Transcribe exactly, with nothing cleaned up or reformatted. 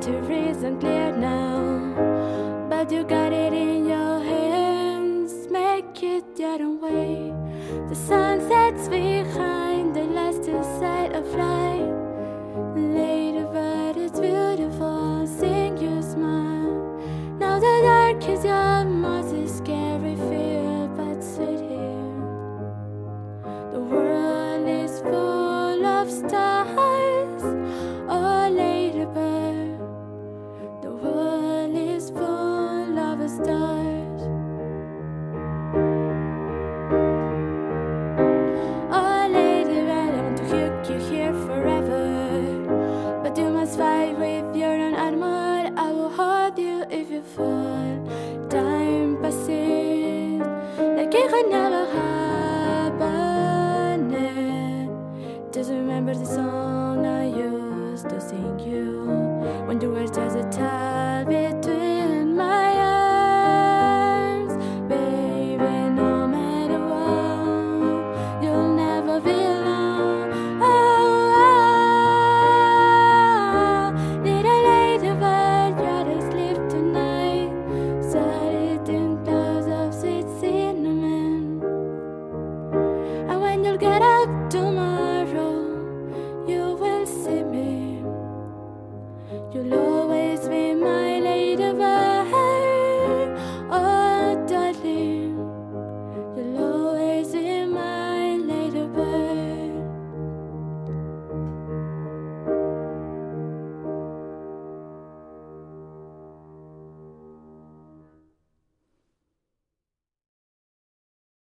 future isn't clear now, but you got it in your hands. Make it your own way. The sun sets behind the last side of light. Later, but it's beautiful. Seeing you smile. Now the dark is your most scary fear, but sit here. The world is full of stars. Oh, later, bird. The world is full of stars. Oh, later, bird, I want to hook you here forever, but you must fight with your own armor. I will hold you if you fall. Time passes like it had never happened. Just remember the song I used to sing you when you were just a child between